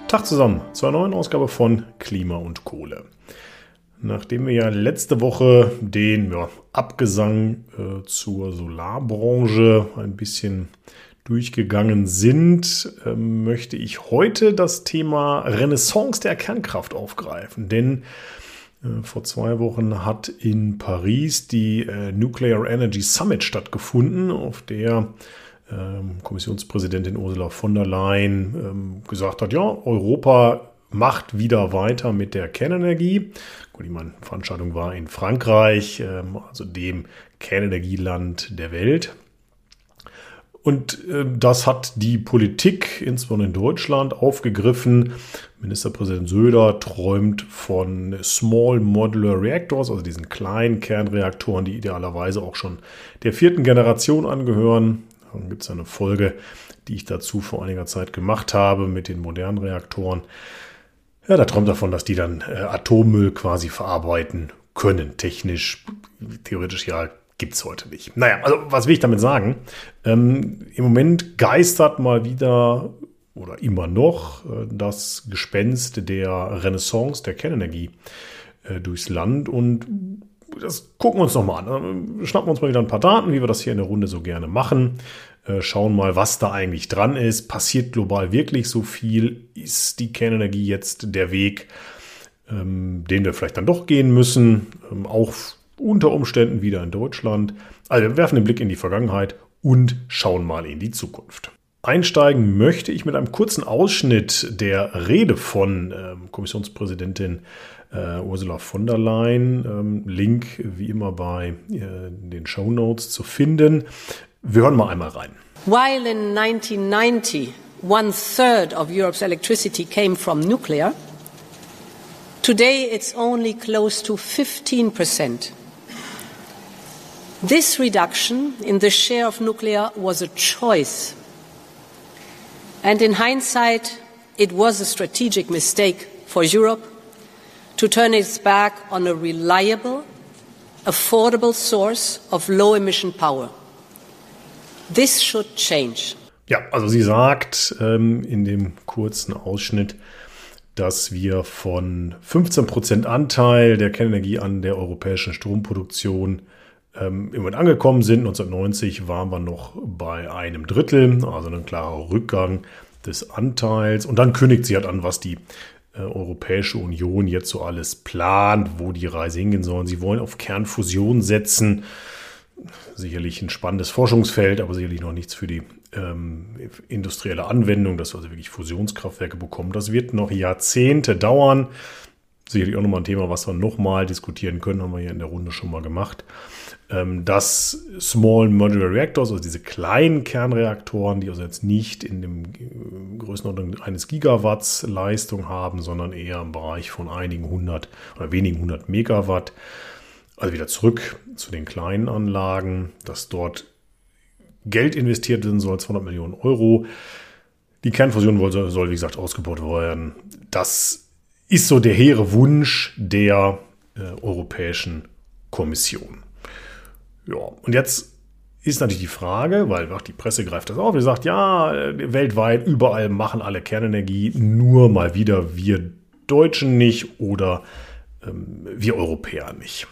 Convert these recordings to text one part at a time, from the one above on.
Tag zusammen zur neuen Ausgabe von Klima und Kohle. Nachdem wir ja letzte Woche den Abgesang zur Solarbranche ein bisschen durchgegangen sind, möchte ich heute das Thema Renaissance der Kernkraft aufgreifen. Denn vor 2 Wochen hat in Paris die Nuclear Energy Summit stattgefunden, auf der Kommissionspräsidentin Ursula von der Leyen gesagt hat, ja, Europa macht wieder weiter mit der Kernenergie. Gut, die Veranstaltung war in Frankreich, also dem Kernenergieland der Welt. Und das hat die Politik, insbesondere in Deutschland, aufgegriffen. Ministerpräsident Söder träumt von Small Modular Reactors, also diesen kleinen Kernreaktoren, die idealerweise auch schon der 4. Generation angehören. Dann gibt es eine Folge, die ich dazu vor einiger Zeit gemacht habe mit den modernen Reaktoren. Ja, da träumt davon, dass die dann Atommüll quasi verarbeiten können. Technisch, theoretisch ja, gibt es heute nicht. Naja, also was will ich damit sagen? Im Moment geistert mal wieder oder immer noch das Gespenst der Renaissance der Kernenergie durchs Land. Und das gucken wir uns nochmal an. Schnappen wir uns mal wieder ein paar Daten, wie wir das hier in der Runde so gerne machen. Schauen mal, was da eigentlich dran ist. Passiert global wirklich so viel? Ist die Kernenergie jetzt der Weg, den wir vielleicht dann doch gehen müssen? Auch unter Umständen wieder in Deutschland. Also wir werfen den Blick in die Vergangenheit und schauen mal in die Zukunft. Einsteigen möchte ich mit einem kurzen Ausschnitt der Rede von Kommissionspräsidentin Ursula von der Leyen. Link wie immer bei den Shownotes zu finden. Wir hören mal einmal rein. While in 1990 1/3 of Europe's electricity came from nuclear, today it's only close to 15%. This reduction in the share of nuclear was a choice. And in hindsight, it was a strategic mistake for Europe to turn its back on a reliable, affordable source of low-emission power. This should change. Ja, also sie sagt in dem kurzen Ausschnitt, dass wir von 15% Anteil der Kernenergie an der europäischen Stromproduktion im Moment angekommen sind. 1990 waren wir noch bei 1/3, also ein klarer Rückgang des Anteils. Und dann kündigt sie halt an, was die Europäische Union jetzt so alles plant, wo die Reise hingehen soll. Sie wollen auf Kernfusion setzen. Sicherlich ein spannendes Forschungsfeld, aber sicherlich noch nichts für die industrielle Anwendung, dass wir also wirklich Fusionskraftwerke bekommen. Das wird noch Jahrzehnte dauern. Sicherlich auch nochmal ein Thema, was wir nochmal diskutieren können, haben wir hier in der Runde schon mal gemacht. Dass Small Modular Reactors, also diese kleinen Kernreaktoren, die also jetzt nicht in dem Größenordnung eines Gigawatts Leistung haben, sondern eher im Bereich von einigen hundert oder wenigen hundert Megawatt. Also wieder zurück zu den kleinen Anlagen, dass dort Geld investiert werden soll, 200 Millionen Euro. Die Kernfusion soll, wie gesagt, ausgebaut werden. Das ist so der hehre Wunsch der Europäischen Kommission. Ja, und jetzt ist natürlich die Frage, weil auch die Presse greift das auf, die sagt, ja, weltweit, überall machen alle Kernenergie, nur mal wieder wir Deutschen nicht oder wir Europäer nicht.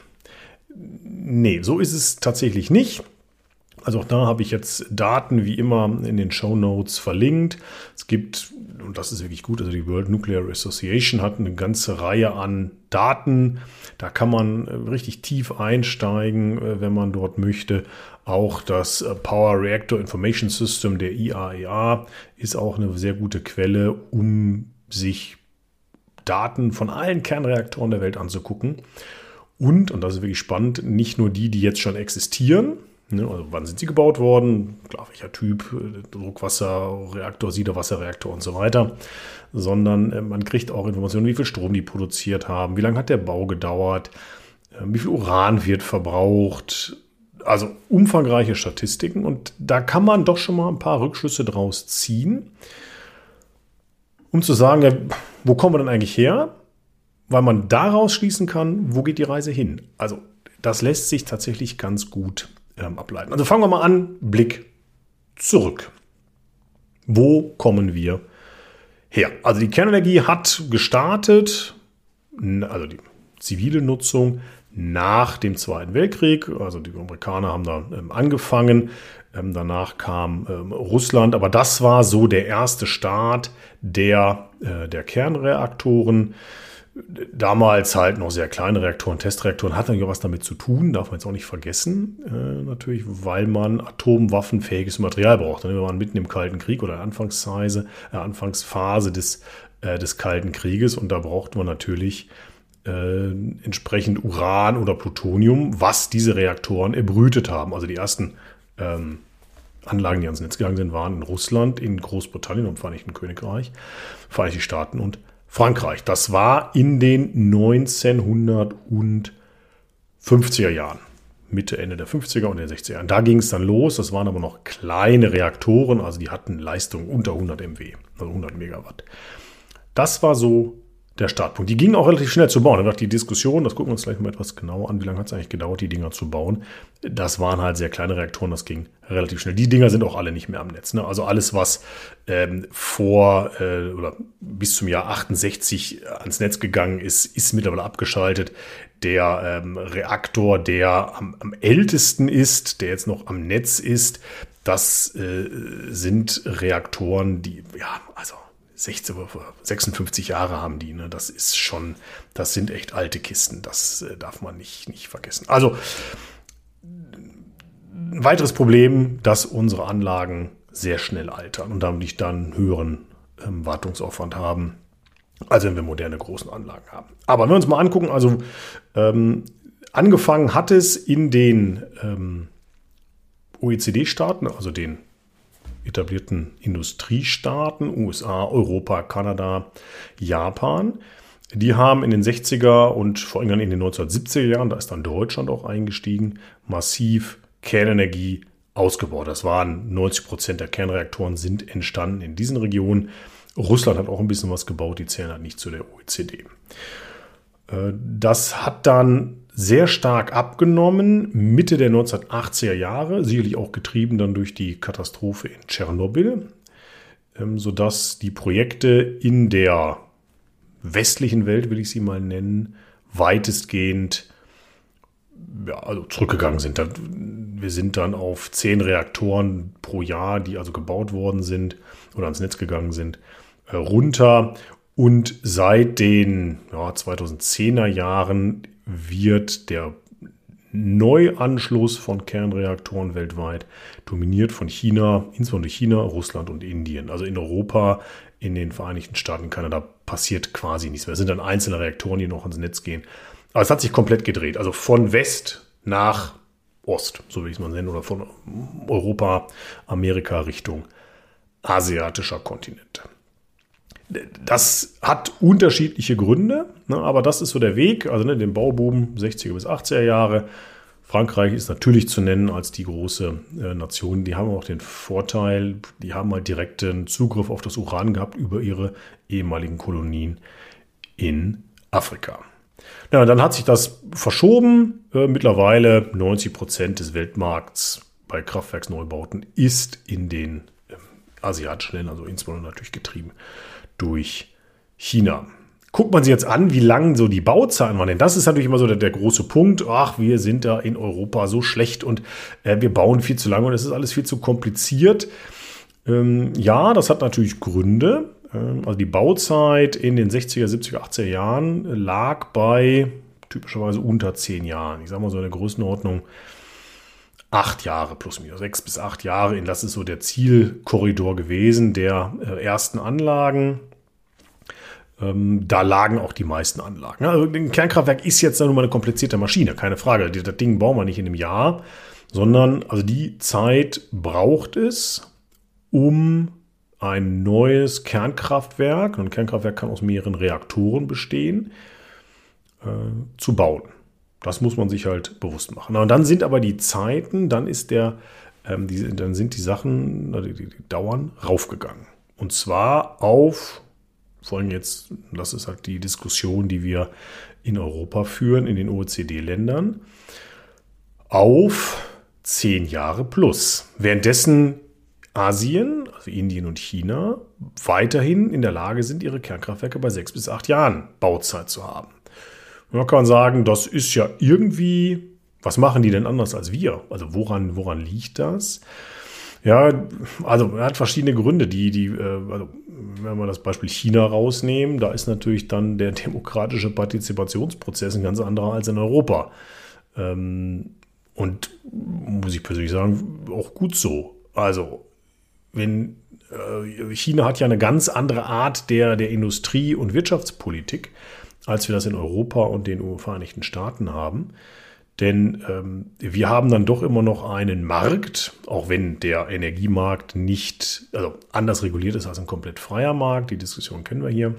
Nee, so ist es tatsächlich nicht. Also auch da habe ich jetzt Daten wie immer in den Shownotes verlinkt. Es gibt, und das ist wirklich gut, also die World Nuclear Association hat eine ganze Reihe an Daten. Da kann man richtig tief einsteigen, wenn man dort möchte. Auch das Power Reactor Information System der IAEA ist auch eine sehr gute Quelle, um sich Daten von allen Kernreaktoren der Welt anzugucken. Und das ist wirklich spannend, nicht nur die jetzt schon existieren, also wann sind sie gebaut worden, klar welcher Typ, Druckwasserreaktor, Siedewasserreaktor und so weiter, sondern man kriegt auch Informationen, wie viel Strom die produziert haben, wie lange hat der Bau gedauert, wie viel Uran wird verbraucht, also umfangreiche Statistiken und da kann man doch schon mal ein paar Rückschlüsse draus ziehen, um zu sagen, ja, wo kommen wir denn eigentlich her? Weil man daraus schließen kann, wo geht die Reise hin? Also das lässt sich tatsächlich ganz gut ableiten. Also fangen wir mal an, Blick zurück. Wo kommen wir her? Also die Kernenergie hat gestartet, also die zivile Nutzung nach dem Zweiten Weltkrieg. Also die Amerikaner haben da angefangen. Danach kam Russland. Aber das war so der erste Start der Kernreaktoren. Damals halt noch sehr kleine Reaktoren, Testreaktoren, hat natürlich auch was damit zu tun, darf man jetzt auch nicht vergessen, natürlich, weil man atomwaffenfähiges Material braucht. Wir waren mitten im Kalten Krieg oder Anfangsphase des Kalten Krieges und da braucht man natürlich entsprechend Uran oder Plutonium, was diese Reaktoren erbrütet haben. Also die ersten Anlagen, die ans Netz gegangen sind, waren in Russland, in Großbritannien und im Vereinigten Königreich, Vereinigte Staaten und Frankreich. Das war in den 1950er Jahren, Mitte, Ende der 50er und der 60er Jahren. Da ging es dann los. Das waren aber noch kleine Reaktoren, also die hatten Leistung unter 100 MW, also 100 Megawatt. Das war so der Startpunkt. Die gingen auch relativ schnell zu bauen. Da war die Diskussion, das gucken wir uns gleich mal etwas genauer an, wie lange hat es eigentlich gedauert, die Dinger zu bauen. Das waren halt sehr kleine Reaktoren, das ging relativ schnell. Die Dinger sind auch alle nicht mehr am Netz. Ne? Also alles, was oder bis zum Jahr 68 ans Netz gegangen ist, ist mittlerweile abgeschaltet. Der Reaktor, der am ältesten ist, der jetzt noch am Netz ist, das sind Reaktoren, die, ja, also 56 Jahre haben die, ne? Das sind echt alte Kisten, das darf man nicht vergessen. Also, ein weiteres Problem, dass unsere Anlagen sehr schnell altern und damit dann höheren Wartungsaufwand haben, als wenn wir moderne großen Anlagen haben. Aber wenn wir uns mal angucken, also angefangen hat es in den OECD-Staaten, also den etablierten Industriestaaten, USA, Europa, Kanada, Japan. Die haben in den 60er und vor allem in den 1970er Jahren, da ist dann Deutschland auch eingestiegen, massiv Kernenergie ausgebaut. Das waren 90% der Kernreaktoren sind entstanden in diesen Regionen. Russland hat auch ein bisschen was gebaut, die zählen halt nicht zu der OECD. Das hat dann sehr stark abgenommen, Mitte der 1980er Jahre, sicherlich auch getrieben dann durch die Katastrophe in Tschernobyl, sodass die Projekte in der westlichen Welt, will ich sie mal nennen, weitestgehend also zurückgegangen sind. Wir sind dann auf 10 Reaktoren pro Jahr, die also gebaut worden sind oder ans Netz gegangen sind, runter. Und seit den 2010er Jahren wird der Neuanschluss von Kernreaktoren weltweit dominiert von China, insbesondere China, Russland und Indien. Also in Europa, in den Vereinigten Staaten, Kanada passiert quasi nichts mehr. Es sind dann einzelne Reaktoren, die noch ans Netz gehen. Aber es hat sich komplett gedreht. Also von West nach Ost, so will ich es mal nennen, oder von Europa, Amerika Richtung asiatischer Kontinent. Das hat unterschiedliche Gründe, ne, aber das ist so der Weg, also den Bauboom 60er bis 80er Jahre. Frankreich ist natürlich zu nennen als die große Nation. Die haben auch den Vorteil, die haben halt direkten Zugriff auf das Uran gehabt über ihre ehemaligen Kolonien in Afrika. Ja, dann hat sich das verschoben. Mittlerweile 90% des Weltmarkts bei Kraftwerksneubauten ist in den asiatischen Ländern, also insbesondere natürlich getrieben durch China. Guckt man sich jetzt an, wie lang so die Bauzeiten waren, denn das ist natürlich immer so der große Punkt. Ach, wir sind da in Europa so schlecht und wir bauen viel zu lange und es ist alles viel zu kompliziert. Ja, das hat natürlich Gründe. Also die Bauzeit in den 60er, 70er, 80er Jahren lag bei typischerweise unter 10 Jahren. Ich sage mal so in der Größenordnung 8 Jahre plus minus, 6 bis 8 Jahre. Das ist so der Zielkorridor gewesen der ersten Anlagen. Da lagen auch die meisten Anlagen. Also ein Kernkraftwerk ist jetzt nur mal eine komplizierte Maschine, keine Frage. Das Ding bauen wir nicht in einem Jahr, sondern also die Zeit braucht es, um ein neues Kernkraftwerk, und ein Kernkraftwerk kann aus mehreren Reaktoren bestehen, zu bauen. Das muss man sich halt bewusst machen. Und dann sind aber die Zeiten, dann sind die Sachen, die Dauern raufgegangen. Und zwar auf, vor allem jetzt, das ist halt die Diskussion, die wir in Europa führen, in den OECD-Ländern, auf 10 Jahre plus. Währenddessen Asien, also Indien und China, weiterhin in der Lage sind, ihre Kernkraftwerke bei 6 bis 8 Jahren Bauzeit zu haben. Und da kann man sagen, das ist ja irgendwie, was machen die denn anders als wir? Also woran liegt das? Ja, also er hat verschiedene Gründe, also wenn wir das Beispiel China rausnehmen, da ist natürlich dann der demokratische Partizipationsprozess ein ganz anderer als in Europa. Und muss ich persönlich sagen, auch gut so. Also wenn China hat ja eine ganz andere Art der Industrie- und Wirtschaftspolitik, als wir das in Europa und den Vereinigten Staaten haben. Denn wir haben dann doch immer noch einen Markt, auch wenn der Energiemarkt nicht anders reguliert ist als ein komplett freier Markt. Die Diskussion kennen wir hier.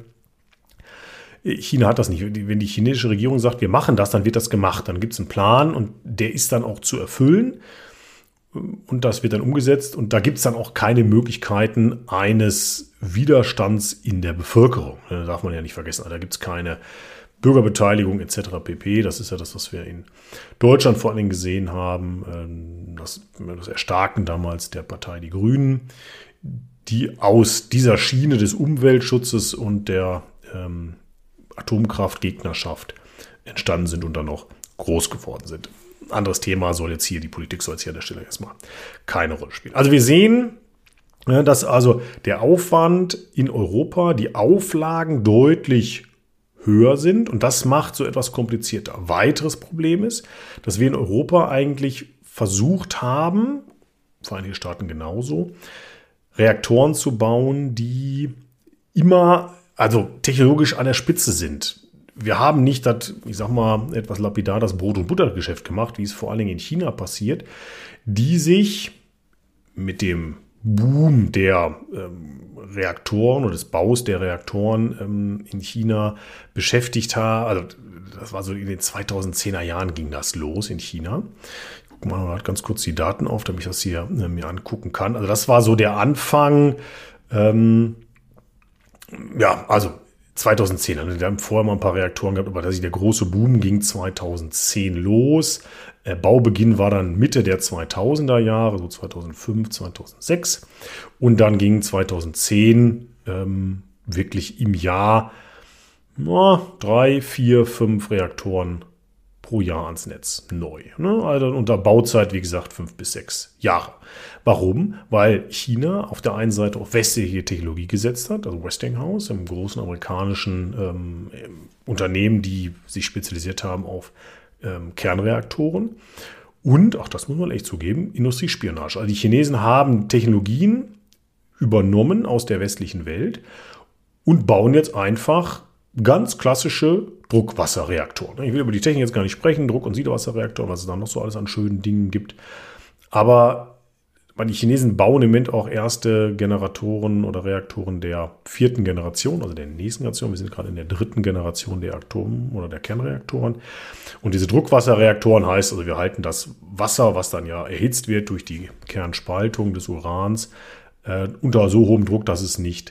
China hat das nicht. Wenn die chinesische Regierung sagt, wir machen das, dann wird das gemacht. Dann gibt es einen Plan und der ist dann auch zu erfüllen. Und das wird dann umgesetzt. Und da gibt es dann auch keine Möglichkeiten eines Widerstands in der Bevölkerung. Das darf man ja nicht vergessen. Da gibt es keine Bürgerbeteiligung etc. pp. Das ist ja das, was wir in Deutschland vor allen Dingen gesehen haben. Das Erstarken damals der Partei Die Grünen, die aus dieser Schiene des Umweltschutzes und der Atomkraftgegnerschaft entstanden sind und dann noch groß geworden sind. Anderes Thema die Politik soll jetzt hier an der Stelle erstmal keine Rolle spielen. Also wir sehen, dass also der Aufwand in Europa, die Auflagen deutlich höher sind und das macht so etwas komplizierter. Weiteres Problem ist, dass wir in Europa eigentlich versucht haben, Vereinigte Staaten genauso, Reaktoren zu bauen, die immer technologisch an der Spitze sind. Wir haben nicht das, ich sag mal, etwas lapidar das Brot- und Buttergeschäft gemacht, wie es vor allen Dingen in China passiert, die sich mit dem Boom der Reaktoren oder des Baus der Reaktoren in China beschäftigt haben. Also das war so in den 2010er Jahren ging das los in China. Ich gucke mal ganz kurz die Daten auf, damit ich das hier mir angucken kann. Also das war so der Anfang, 2010. Also wir haben vorher mal ein paar Reaktoren gehabt, aber der große Boom ging 2010 los. Baubeginn war dann Mitte der 2000er Jahre, so 2005, 2006. Und dann ging 2010 wirklich im Jahr 3, 4, 5 Reaktoren pro Jahr ans Netz neu. Also unter Bauzeit, wie gesagt, 5 bis 6 Jahre. Warum? Weil China auf der einen Seite auf westliche Technologie gesetzt hat, also Westinghouse, einem großen amerikanischen Unternehmen, die sich spezialisiert haben auf Kernreaktoren. Und, auch das muss man echt zugeben, Industriespionage. Also die Chinesen haben Technologien übernommen aus der westlichen Welt und bauen jetzt einfach ganz klassische Druckwasserreaktoren. Ich will über die Technik jetzt gar nicht sprechen, Druck- und Siedewasserreaktoren, was es da noch so alles an schönen Dingen gibt. Aber die Chinesen bauen im Moment auch erste Generatoren oder Reaktoren der 4. Generation, also der nächsten Generation. Wir sind gerade in der 3. Generation der Atom- oder der Kernreaktoren. Und diese Druckwasserreaktoren heißt, also wir halten das Wasser, was dann ja erhitzt wird durch die Kernspaltung des Urans, unter so hohem Druck, dass es nicht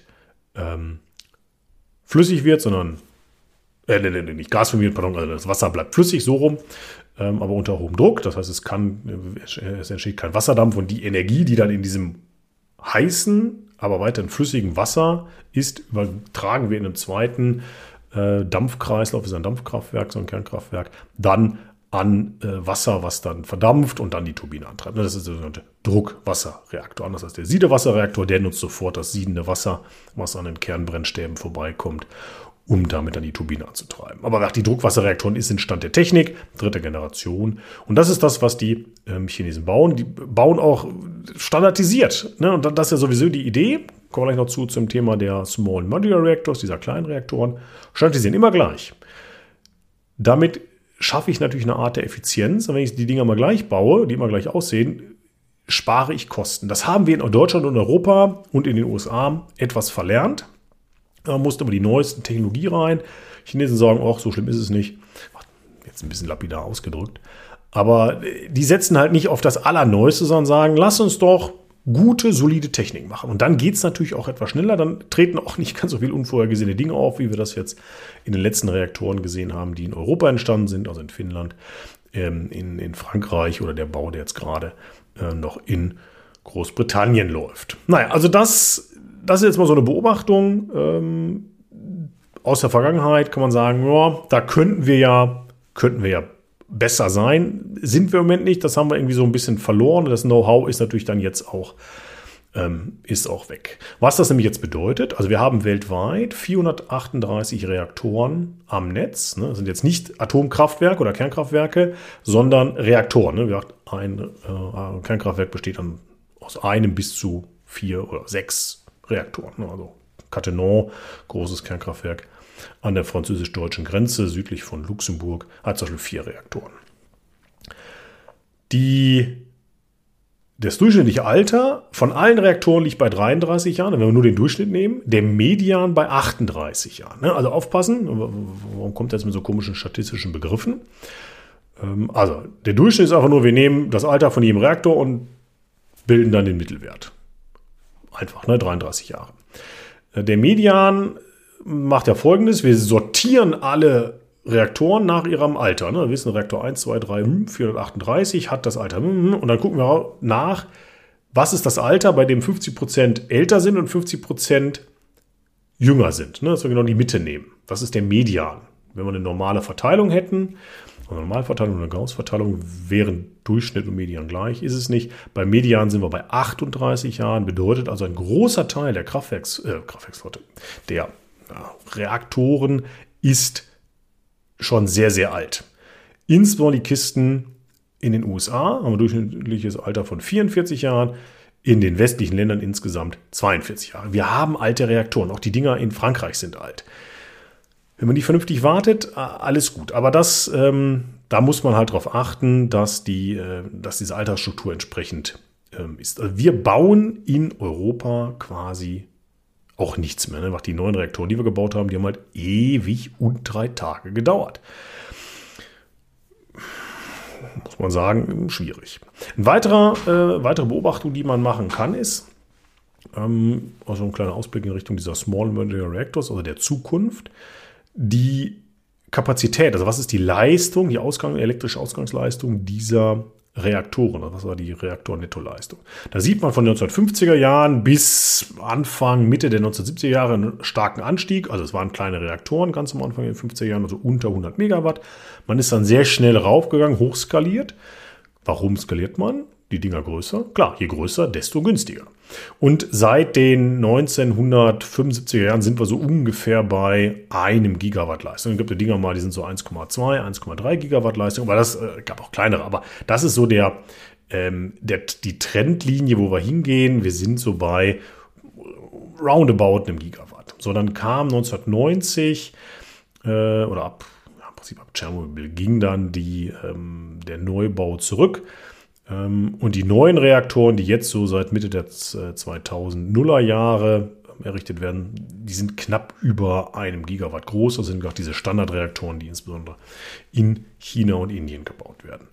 flüssig wird, sondern nicht gasförmig, pardon, also das Wasser bleibt flüssig, so rum, aber unter hohem Druck. Das heißt, es entsteht kein Wasserdampf und die Energie, die dann in diesem heißen, aber weiterhin flüssigen Wasser ist, übertragen wir in einem zweiten Dampfkreislauf, das ist ein Dampfkraftwerk, so ein Kernkraftwerk, dann an Wasser, was dann verdampft und dann die Turbine antreibt. Das ist der sogenannte Druckwasserreaktor. Anders als der Siedewasserreaktor, der nutzt sofort das siedende Wasser, was an den Kernbrennstäben vorbeikommt, um damit dann die Turbine anzutreiben. Aber die Druckwasserreaktoren ist in Stand der Technik, 3. Generation. Und das ist das, was die Chinesen bauen. Die bauen auch standardisiert. Ne? Und das ist ja sowieso die Idee. Kommen wir gleich noch zum Thema der Small Modular Reactors, dieser kleinen Reaktoren. Standardisieren immer gleich. Damit schaffe ich natürlich eine Art der Effizienz. Und wenn ich die Dinger mal gleich baue, die immer gleich aussehen, spare ich Kosten. Das haben wir in Deutschland und Europa und in den USA etwas verlernt. Da musste aber die neuesten Technologie rein. Chinesen sagen, auch so schlimm ist es nicht. Jetzt ein bisschen lapidar ausgedrückt. Aber die setzen halt nicht auf das Allerneueste, sondern sagen, lass uns doch gute, solide Technik machen. Und dann geht es natürlich auch etwas schneller. Dann treten auch nicht ganz so viele unvorhergesehene Dinge auf, wie wir das jetzt in den letzten Reaktoren gesehen haben, die in Europa entstanden sind, also in Finnland, in Frankreich oder der Bau, der jetzt gerade noch in Großbritannien läuft. Naja, also das ist jetzt mal so eine Beobachtung aus der Vergangenheit, kann man sagen, ja, da könnten wir ja besser sein. Sind wir im Moment nicht, das haben wir irgendwie so ein bisschen verloren. Das Know-how ist natürlich dann jetzt auch weg. Was das nämlich jetzt bedeutet, also wir haben weltweit 438 Reaktoren am Netz. Ne? Das sind jetzt nicht Atomkraftwerke oder Kernkraftwerke, sondern Reaktoren. Ne? Ein Kernkraftwerk besteht dann aus einem bis zu 4 oder 6 Reaktoren. Ne? Also Cattenom, großes Kernkraftwerk an der französisch-deutschen Grenze, südlich von Luxemburg, hat zum Beispiel 4 Reaktoren. Das durchschnittliche Alter von allen Reaktoren liegt bei 33 Jahren, wenn wir nur den Durchschnitt nehmen, der Median bei 38 Jahren. Also aufpassen, warum kommt das mit so komischen statistischen Begriffen? Also der Durchschnitt ist einfach nur, wir nehmen das Alter von jedem Reaktor und bilden dann den Mittelwert. Einfach, 33 Jahre. Der Median macht ja Folgendes, wir sortieren alle Reaktoren nach ihrem Alter. Wir wissen, Reaktor 1, 2, 3, 438 hat das Alter. Und dann gucken wir nach, was ist das Alter, bei dem 50% älter sind und 50% jünger sind. Dass wir genau die Mitte nehmen. Das ist der Median. Wenn wir eine normale Verteilung hätten, eine Normalverteilung oder eine Gauss-Verteilung, wären Durchschnitt und Median gleich, ist es nicht. Beim Median sind wir bei 38 Jahren, bedeutet also ein großer Teil der Kraftwerksflotte, der Reaktoren ist schon sehr, sehr alt. Insbesondere die Kisten in den USA haben ein durchschnittliches Alter von 44 Jahren, in den westlichen Ländern insgesamt 42 Jahre. Wir haben alte Reaktoren, auch die Dinger in Frankreich sind alt. Wenn man die vernünftig wartet, alles gut. Aber da muss man halt darauf achten, dass diese Altersstruktur entsprechend ist. Also wir bauen in Europa quasi auch nichts mehr. Die neuen Reaktoren, die wir gebaut haben, die haben halt ewig und 3 Tage gedauert. Muss man sagen, schwierig. Eine weitere Beobachtung, die man machen kann, ist, also ein kleiner Ausblick in Richtung dieser Small Modular Reactors, also der Zukunft, die Kapazität, also was ist die Leistung, die elektrische Ausgangsleistung dieser Reaktoren, also was war die Reaktornettoleistung. Da sieht man von den 1950er Jahren bis Mitte der 1970er Jahre einen starken Anstieg. Also es waren kleine Reaktoren ganz am Anfang in den 50er Jahren, also unter 100 Megawatt. Man ist dann sehr schnell raufgegangen, hochskaliert. Warum skaliert man? Die Dinger größer? Klar, je größer, desto günstiger. Und seit den 1975er Jahren sind wir so ungefähr bei 1 Gigawatt Leistung. Es gibt ja Dinger mal, die sind so 1,2, 1,3 Gigawatt Leistung, aber das gab auch kleinere. Aber das ist so die Trendlinie, wo wir hingehen. Wir sind so bei roundabout 1 Gigawatt. So, dann kam 1990 ab Tschernobyl ging dann der Neubau zurück. Und die neuen Reaktoren, die jetzt so seit Mitte der 2000er Jahre errichtet werden, die sind knapp über 1 Gigawatt groß. Das sind auch diese Standardreaktoren, die insbesondere in China und Indien gebaut werden.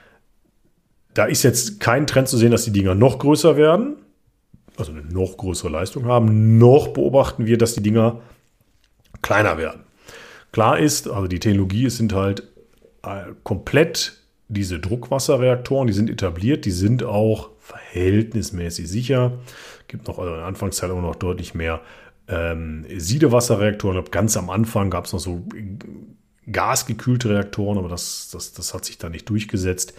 Da ist jetzt kein Trend zu sehen, dass die Dinger noch größer werden, also eine noch größere Leistung haben. Noch beobachten wir, dass die Dinger kleiner werden. Klar ist, also die Technologie, es sind halt komplett diese Druckwasserreaktoren, die sind etabliert, die sind auch verhältnismäßig sicher. Es gibt noch in der Anfangszeit auch noch deutlich mehr Siedewasserreaktoren. Ganz am Anfang gab es noch so gasgekühlte Reaktoren, aber das hat sich da nicht durchgesetzt.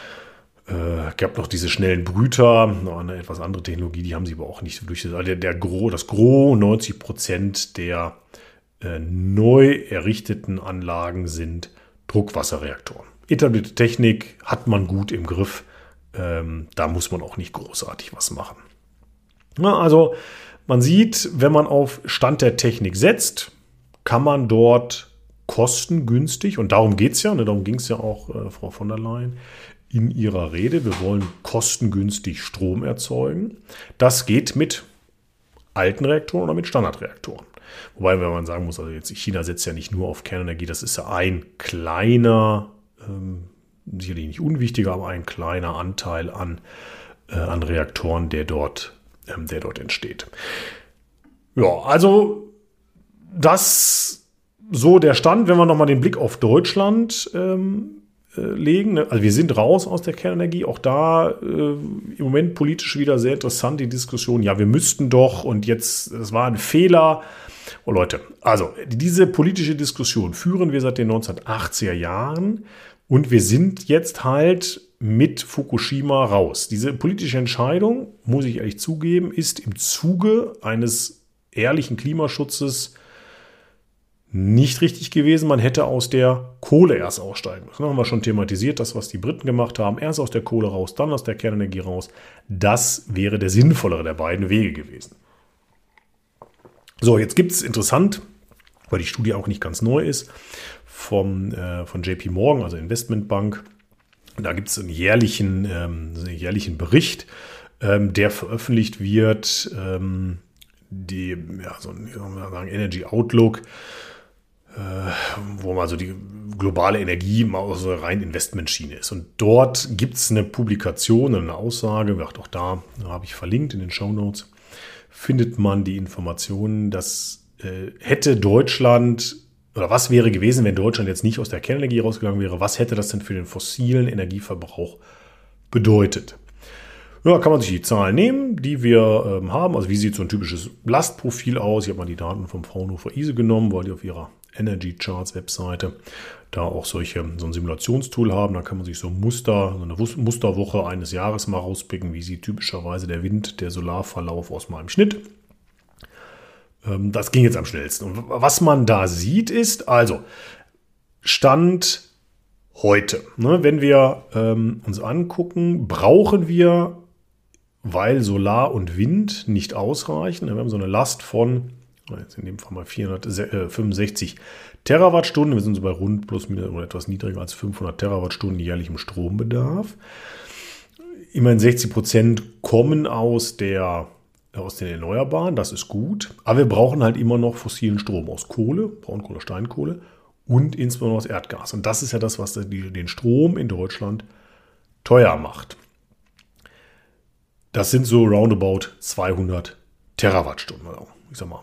Gab noch diese schnellen Brüter, noch eine etwas andere Technologie, die haben sie aber auch nicht so durchgesetzt. Also das Gros, 90% der neu errichteten Anlagen sind Druckwasserreaktoren. Etablierte Technik hat man gut im Griff. Da muss man auch nicht großartig was machen. Also man sieht, wenn man auf Stand der Technik setzt, kann man dort kostengünstig, und darum geht es ja, darum ging es ja auch Frau von der Leyen in ihrer Rede, wir wollen kostengünstig Strom erzeugen. Das geht mit alten Reaktoren oder mit Standardreaktoren. Wobei, wenn man sagen muss, also jetzt China setzt ja nicht nur auf Kernenergie, das ist ja ein kleiner, sicherlich nicht unwichtiger, aber ein kleiner Anteil an Reaktoren, der dort entsteht. Ja, also das so der Stand. Wenn wir nochmal den Blick auf Deutschland legen. Also wir sind raus aus der Kernenergie. Auch da im Moment politisch wieder sehr interessant die Diskussion. Ja, wir müssten doch und jetzt, das war ein Fehler. Oh Leute, also diese politische Diskussion führen wir seit den 1980er Jahren und wir sind jetzt halt mit Fukushima raus. Diese politische Entscheidung, muss ich ehrlich zugeben, ist im Zuge eines ehrlichen Klimaschutzes nicht richtig gewesen. Man hätte aus der Kohle erst aussteigen müssen. Das haben wir schon thematisiert, das, was die Briten gemacht haben. Erst aus der Kohle raus, dann aus der Kernenergie raus. Das wäre der sinnvollere der beiden Wege gewesen. So, jetzt gibt es interessant, weil die Studie auch nicht ganz neu ist, von JP Morgan, also Investmentbank. Da gibt es einen jährlichen Bericht, der veröffentlicht wird, so ein Energy Outlook, wo mal so die globale Energie mal aus der reinen Investmentschiene ist. Und dort gibt es eine Publikation, eine Aussage, auch da habe ich verlinkt in den Shownotes, findet man die Informationen, dass hätte Deutschland, oder was wäre gewesen, wenn Deutschland jetzt nicht aus der Kernenergie rausgegangen wäre, was hätte das denn für den fossilen Energieverbrauch bedeutet? Ja, kann man sich die Zahlen nehmen, die wir haben. Also wie sieht so ein typisches Lastprofil aus? Ich habe mal die Daten vom Fraunhofer ISE genommen, weil die auf ihrer Energy Charts Webseite da auch so ein Simulationstool haben. Da kann man sich so eine Musterwoche eines Jahres mal rauspicken. Wie sieht typischerweise der Wind, der Solarverlauf aus meinem Schnitt? Das ging jetzt am schnellsten. Und was man da sieht ist, also Stand heute. Ne, wenn wir uns angucken, brauchen wir, weil Solar und Wind nicht ausreichen, wir haben so eine Last von, jetzt in dem Fall mal 465 Terawattstunden, wir sind so bei rund plus minus oder etwas niedriger als 500 Terawattstunden jährlichem Strombedarf. Immerhin 60% kommen aus den Erneuerbaren, das ist gut, aber wir brauchen halt immer noch fossilen Strom aus Kohle, Braunkohle, Steinkohle und insbesondere aus Erdgas. Und das ist ja das, was den Strom in Deutschland teuer macht. Das sind so roundabout 200 Terawattstunden, also ich sag mal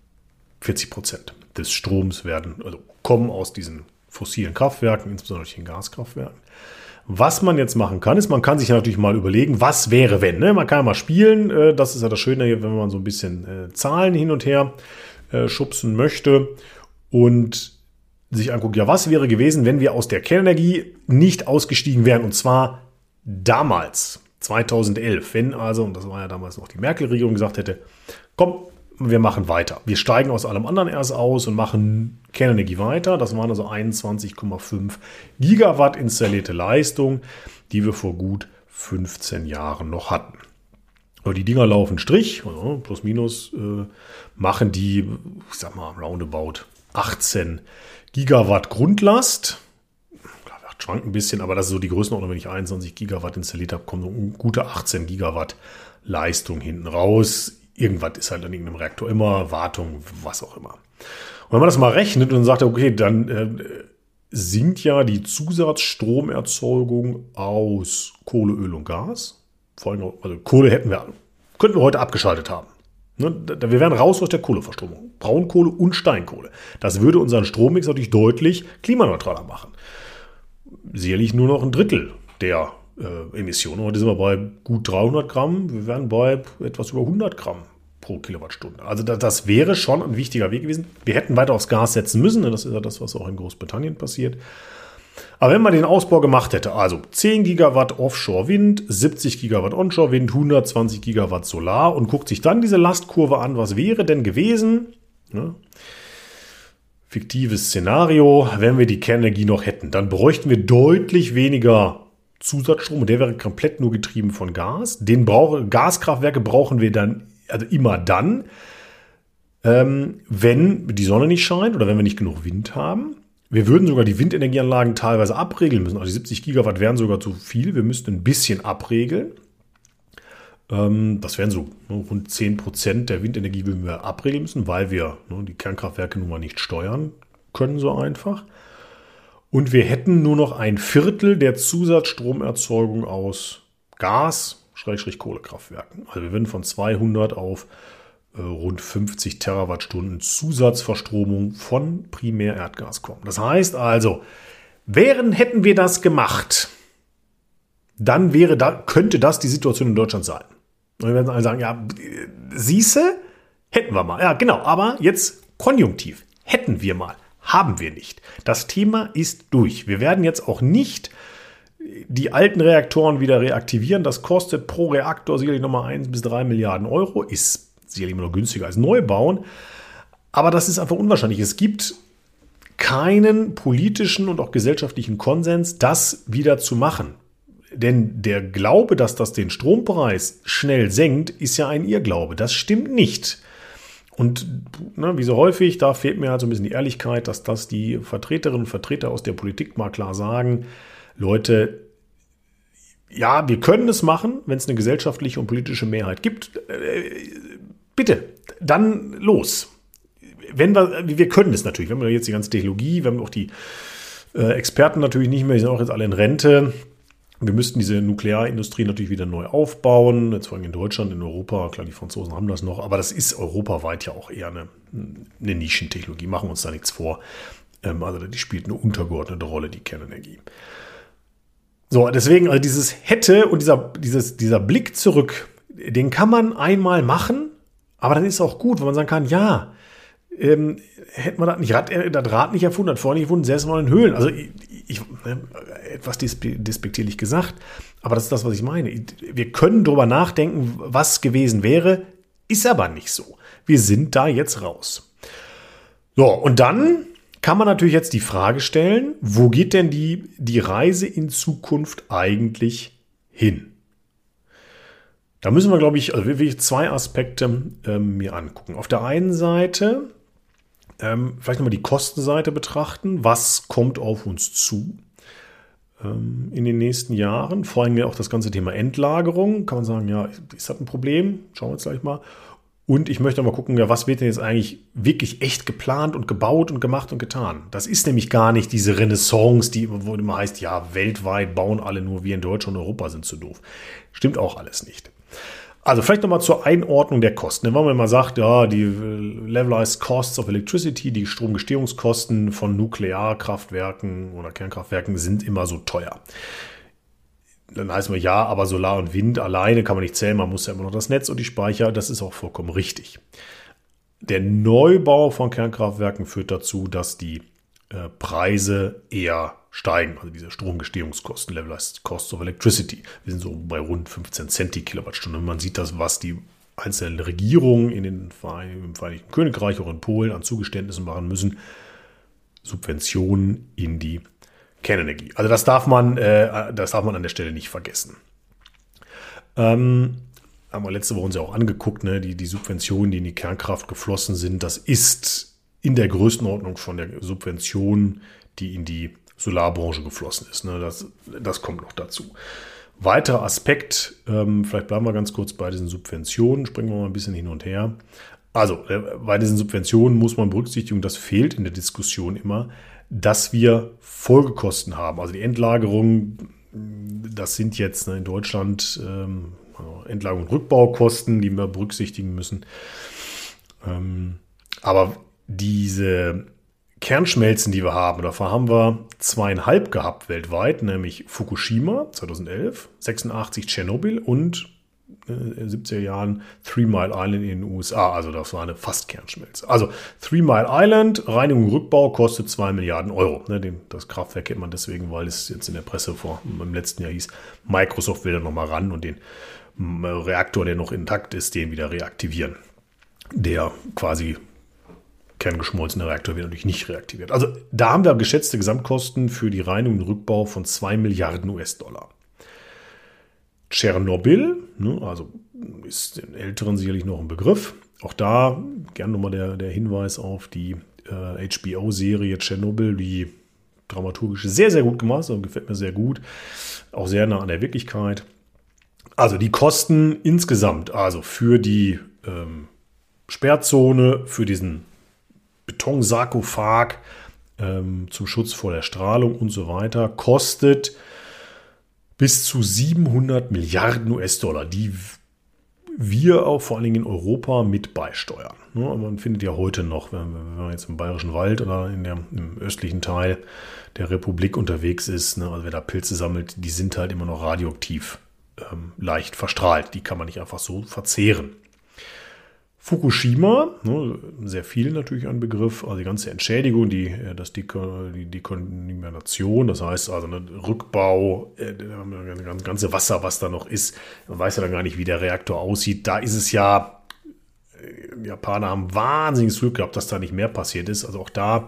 40% des Stroms kommen aus diesen fossilen Kraftwerken, insbesondere durch den Gaskraftwerken. Was man jetzt machen kann, ist, man kann sich natürlich mal überlegen, was wäre, wenn. Ne? Man kann ja mal spielen, das ist ja das Schöne, wenn man so ein bisschen Zahlen hin und her schubsen möchte und sich anguckt, ja, was wäre gewesen, wenn wir aus der Kernenergie nicht ausgestiegen wären, und zwar damals, 2011, wenn also, und das war ja damals noch die Merkel-Regierung, gesagt hätte, komm, wir machen weiter. Wir steigen aus allem anderen erst aus und machen Kernenergie weiter. Das waren also 21,5 Gigawatt installierte Leistung, die wir vor gut 15 Jahren noch hatten. Aber die Dinger laufen Strich, also plus minus, machen die, ich sag mal, roundabout 18 Gigawatt Grundlast. Klar, schwankt ein bisschen, aber das ist so die Größenordnung, wenn ich 21 Gigawatt installiert habe, kommen so gute 18 Gigawatt Leistung hinten raus. Irgendwas ist halt an irgendeinem Reaktor immer, Wartung, was auch immer. Und wenn man das mal rechnet und dann sagt, okay, dann sinkt ja die Zusatzstromerzeugung aus Kohle, Öl und Gas. Vor allem, also Kohle könnten wir heute abgeschaltet haben. Ne? Wir wären raus aus der Kohleverstromung. Braunkohle und Steinkohle. Das würde unseren Strommix natürlich deutlich klimaneutraler machen. Sicherlich nur noch ein Drittel der Emissionen. Heute sind wir bei gut 300 Gramm. Wir wären bei etwas über 100 Gramm pro Kilowattstunde. Also das wäre schon ein wichtiger Weg gewesen. Wir hätten weiter aufs Gas setzen müssen. Das ist ja das, was auch in Großbritannien passiert. Aber wenn man den Ausbau gemacht hätte, also 10 Gigawatt Offshore-Wind, 70 Gigawatt Onshore-Wind, 120 Gigawatt Solar und guckt sich dann diese Lastkurve an, was wäre denn gewesen? Ja. Fiktives Szenario, wenn wir die Kernenergie noch hätten, dann bräuchten wir deutlich weniger Zusatzstrom und der wäre komplett nur getrieben von Gas. Gaskraftwerke brauchen wir dann, also immer dann, wenn die Sonne nicht scheint oder wenn wir nicht genug Wind haben. Wir würden sogar die Windenergieanlagen teilweise abregeln müssen. Also die 70 Gigawatt wären sogar zu viel. Wir müssten ein bisschen abregeln. Das wären so rund 10% der Windenergie würden wir abregeln müssen, weil wir die Kernkraftwerke nun mal nicht steuern können so einfach. Und wir hätten nur noch ein Viertel der Zusatzstromerzeugung aus Gas-Kohlekraftwerken. Also wir würden von 200 auf rund 50 Terawattstunden Zusatzverstromung von Primär-Erdgas kommen. Das heißt also, Hätten wir das gemacht, dann könnte das die Situation in Deutschland sein. Und wir werden alle sagen, ja, siehste, hätten wir mal. Ja, genau, aber jetzt konjunktiv. Hätten wir mal. Haben wir nicht. Das Thema ist durch. Wir werden jetzt auch nicht die alten Reaktoren wieder reaktivieren. Das kostet pro Reaktor sicherlich nochmal 1 bis 3 Milliarden Euro. Ist sicherlich immer noch günstiger als Neubauen. Aber das ist einfach unwahrscheinlich. Es gibt keinen politischen und auch gesellschaftlichen Konsens, das wieder zu machen. Denn der Glaube, dass das den Strompreis schnell senkt, ist ja ein Irrglaube. Das stimmt nicht. Und wie so häufig, da fehlt mir halt so ein bisschen die Ehrlichkeit, dass das die Vertreterinnen und Vertreter aus der Politik mal klar sagen, Leute, ja, wir können es machen, wenn es eine gesellschaftliche und politische Mehrheit gibt. Bitte, dann los. Wir können es natürlich, wir haben jetzt die ganze Technologie, wir haben auch die Experten natürlich nicht mehr, die sind auch jetzt alle in Rente. Wir müssten diese Nuklearindustrie natürlich wieder neu aufbauen, jetzt vor allem in Deutschland, in Europa. Klar, die Franzosen haben das noch, aber das ist europaweit ja auch eher eine Nischentechnologie. Machen wir uns da nichts vor. Also die spielt eine untergeordnete Rolle, die Kernenergie. So, deswegen, also dieses hätte und dieser Blick zurück, den kann man einmal machen, aber dann ist es auch gut, wenn man sagen kann, ja, hätte man das Rad nicht erfunden, hat vorher nicht erfunden, selbst mal in Höhlen. Also etwas despektierlich gesagt, aber das ist das, was ich meine. Wir können drüber nachdenken, was gewesen wäre, ist aber nicht so. Wir sind da jetzt raus. So, und dann kann man natürlich jetzt die Frage stellen, wo geht denn die Reise in Zukunft eigentlich hin? Da müssen wir, glaube ich, also wirklich 2 Aspekte mir angucken. Auf der einen Seite vielleicht nochmal die Kostenseite betrachten. Was kommt auf uns zu in den nächsten Jahren? Vor allem auch das ganze Thema Endlagerung. Kann man sagen, ja, ist das ein Problem? Schauen wir uns gleich mal. Und ich möchte mal gucken, ja, was wird denn jetzt eigentlich wirklich echt geplant und gebaut und gemacht und getan? Das ist nämlich gar nicht diese Renaissance, wo immer heißt, ja, weltweit bauen alle nur, wir in Deutschland und Europa sind zu doof. Stimmt auch alles nicht. Also vielleicht nochmal zur Einordnung der Kosten. Wenn man mal sagt, ja, die Levelized Costs of Electricity, die Stromgestehungskosten von Nuklearkraftwerken oder Kernkraftwerken sind immer so teuer. Dann heißt man, ja, aber Solar und Wind alleine kann man nicht zählen, man muss ja immer noch das Netz und die Speicher, das ist auch vollkommen richtig. Der Neubau von Kernkraftwerken führt dazu, dass die Preise eher steigen, also diese Stromgestehungskosten, Levelized Costs of Electricity. Wir sind so bei rund 15 Cent die Kilowattstunde. Und man sieht das, was die einzelnen Regierungen im Vereinigten Königreich, auch in Polen, an Zugeständnissen machen müssen. Subventionen in die Kernenergie. Also das darf man an der Stelle nicht vergessen. Haben wir letzte Woche uns ja auch angeguckt, ne? Die Subventionen, die in die Kernkraft geflossen sind, das ist in der Größenordnung von der Subvention, die in die Solarbranche geflossen ist. Ne? Das kommt noch dazu. Weiterer Aspekt, vielleicht bleiben wir ganz kurz bei diesen Subventionen, springen wir mal ein bisschen hin und her. Also bei diesen Subventionen muss man berücksichtigen, das fehlt in der Diskussion immer, dass wir Folgekosten haben. Also die Endlagerung, das sind jetzt in Deutschland Endlagerung und Rückbaukosten, die wir berücksichtigen müssen. Aber diese Kernschmelzen, die wir haben, davon haben wir 2,5 gehabt weltweit, nämlich Fukushima 2011, 86 Tschernobyl und in den 70er Jahren 3 Mile Island in den USA. Also das war eine Fast-Kernschmelze. Also 3 Mile Island, Reinigung und Rückbau kostet 2 Milliarden Euro. Das Kraftwerk kennt man deswegen, weil es jetzt in der Presse im letzten Jahr hieß, Microsoft will da nochmal ran und den Reaktor, der noch intakt ist, den wieder reaktivieren. Der quasi kerngeschmolzene Reaktor wird natürlich nicht reaktiviert. Also da haben wir geschätzte Gesamtkosten für die Reinigung und Rückbau von 2 Milliarden US-Dollar. Tschernobyl, also ist den Älteren sicherlich noch ein Begriff. Auch da gerne nochmal der Hinweis auf die HBO-Serie Tschernobyl, die dramaturgisch sehr, sehr gut gemacht ist, also gefällt mir sehr gut, auch sehr nah an der Wirklichkeit. Also die Kosten insgesamt, also für die Sperrzone, für diesen Betonsarkophag zum Schutz vor der Strahlung und so weiter, kostet bis zu 700 Milliarden US-Dollar. Die wir auch vor allen Dingen in Europa mit beisteuern. Man findet ja heute noch, wenn man jetzt im Bayerischen Wald oder im östlichen Teil der Republik unterwegs ist, also wer da Pilze sammelt, die sind halt immer noch radioaktiv leicht verstrahlt. Die kann man nicht einfach so verzehren. Fukushima, sehr viel natürlich ein Begriff, also die ganze Entschädigung, die Dekontamination, das heißt also Rückbau, das ganze Wasser, was da noch ist, man weiß ja dann gar nicht, wie der Reaktor aussieht. Da ist es ja, die Japaner haben wahnsinniges Glück gehabt, dass da nicht mehr passiert ist. Also auch da